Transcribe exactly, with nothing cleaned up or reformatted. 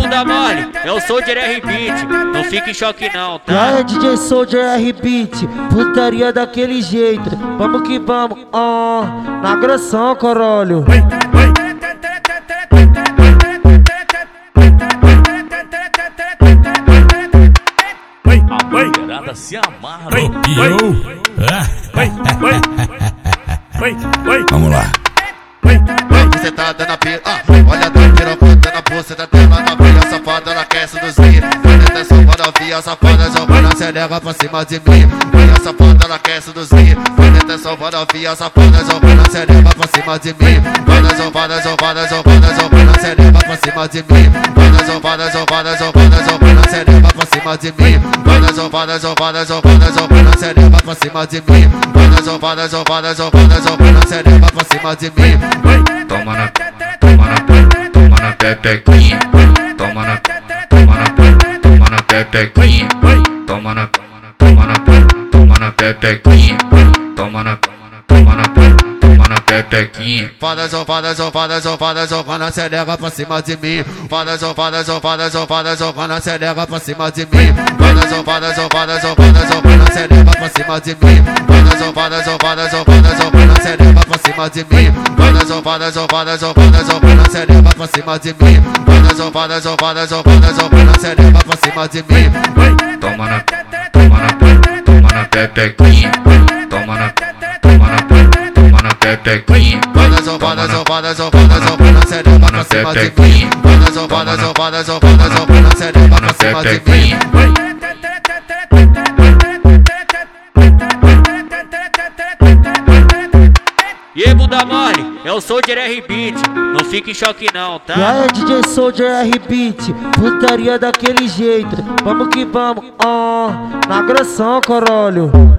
bunda mole, eu sou o R Beat, não fica em choque não, tá? Já é D J Soldier R Beat, putaria daquele jeito. Vamos que vamos, ó, na agressão, caralho. A mulherada se amarra no Vamos lá. Você tá dando a pira, ah, olha a tua pirocota na buceta dela, novinha safada, ela quer seduzir. Presta atenção, novinha safada, jogando a xereca pra cima de mim. Novinha safada, ela quer seduzir. Presta atenção, novinha safada, jogando a xereca pra cima de mim. Vai jovada, jovada, jovada, jogando a xereca pra cima de mim. Vai jovada, jovada, jovada, jogando a xereca pra cima de mim. Vai jovada, jovada, jovada, jogando a xereca pra cima de mim. Vai jovada, jovada, jovada, jogando a xereca pra cima de mim. Toma na, toma na, toma na pepequinha. Toma na, toma na, toma na pepequinha. Toma na, toma na, toma na pepequinha. Toma na, toma na, toma na pepequinha. Fada, jovada, jovada, jovada, jogando a xereca pra cima de mim. Fada, jovada, jovada, jovada, jogando a xereca pra cima de mim. Fada, jovada, jovada, jovada, jogando a xereca pra cima de mim. Fada, jovada, jovada, jovada, jogando a xereca pra cima de mim. Fada, jovada, jovada, jovada, jogando a xereca pra cima de mim. Fada, jovada, jovada, jovada, jogando a xereca pra cima de mim. Toma na, toma na, toma na pepequinha. Toma na, toma na, toma na pepequinha. Fada, jovada, jovada, jovada, jogando a xereca pra cima de mim. Fada, jovada, jovada, jovada, jogando a xereca pra cima de mim. E aí, bunda mole, eu sou o R Beat, não fica em choque não, tá? Já é D J Soldier R Beat, putaria daquele jeito. Vamos que vamos, ó, na agressão, caralho.